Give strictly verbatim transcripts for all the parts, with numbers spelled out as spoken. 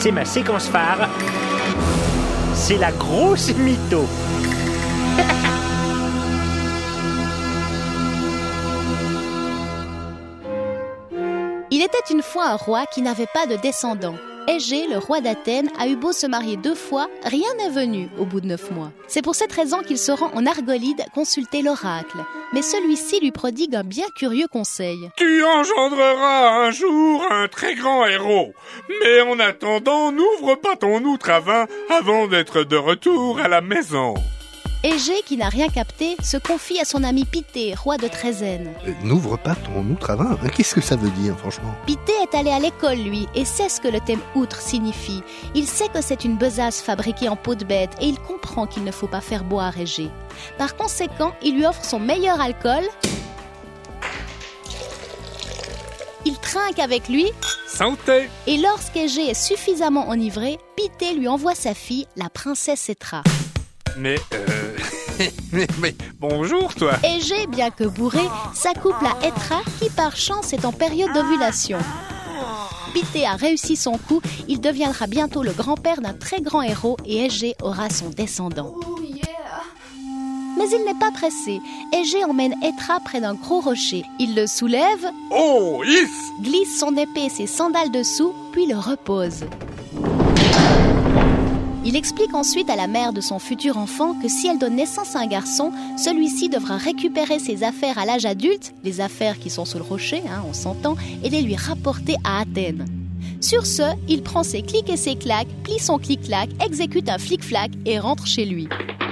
c'est ma séquence phare. C'est la grosse mytho. Il était une fois un roi qui n'avait pas de descendants. Égée, le roi d'Athènes, a eu beau se marier deux fois, rien n'est venu au bout de neuf mois. C'est pour cette raison qu'il se rend en Argolide consulter l'oracle. Mais celui-ci lui prodigue un bien curieux conseil. Tu engendreras un jour un très grand héros. Mais en attendant, n'ouvre pas ton outre à vin avant d'être de retour à la maison. Égée, qui n'a rien capté, se confie à son ami Pitthée, roi de Trézène. Euh, N'ouvre pas ton outre à vin. Qu'est-ce que ça veut dire, franchement? Pitthée est allé à l'école, lui, et sait ce que le thème outre signifie. Il sait que c'est une besace fabriquée en peau de bête, et il comprend qu'il ne faut pas faire boire Égée. Par conséquent, il lui offre son meilleur alcool. Il trinque avec lui. Santé. Et lorsqu'Égée est suffisamment enivré, Pitthée lui envoie sa fille, la princesse Hétra. Mais, euh... mais, mais, bonjour, toi. Égée, bien que bourré, s'accouple à Hétra, qui par chance est en période d'ovulation. Pitthée a réussi son coup, il deviendra bientôt le grand-père d'un très grand héros et Égée aura son descendant. Mais il n'est pas pressé. Égée emmène Hétra près d'un gros rocher. Il le soulève, Oh, yes. glisse son épée et ses sandales dessous, puis le repose. Il explique ensuite à la mère de son futur enfant que si elle donne naissance à un garçon, celui-ci devra récupérer ses affaires à l'âge adulte, les affaires qui sont sous le rocher, hein, on s'entend, et les lui rapporter à Athènes. Sur ce, il prend ses clics et ses claques, plie son clic-clac, exécute un flic-flac et rentre chez lui.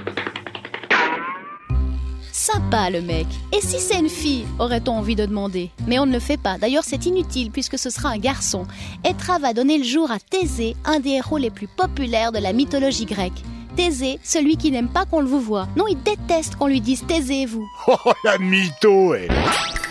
Sympa le mec. Et si c'est une fille, aurait-on envie de demander. Mais on ne le fait pas. D'ailleurs, c'est inutile puisque ce sera un garçon. Hétra va donner le jour à Thésée, un des héros les plus populaires de la mythologie grecque. Thésée, celui qui n'aime pas qu'on le vous voie. Non, il déteste qu'on lui dise taisez-vous. Oh, la mytho, elle.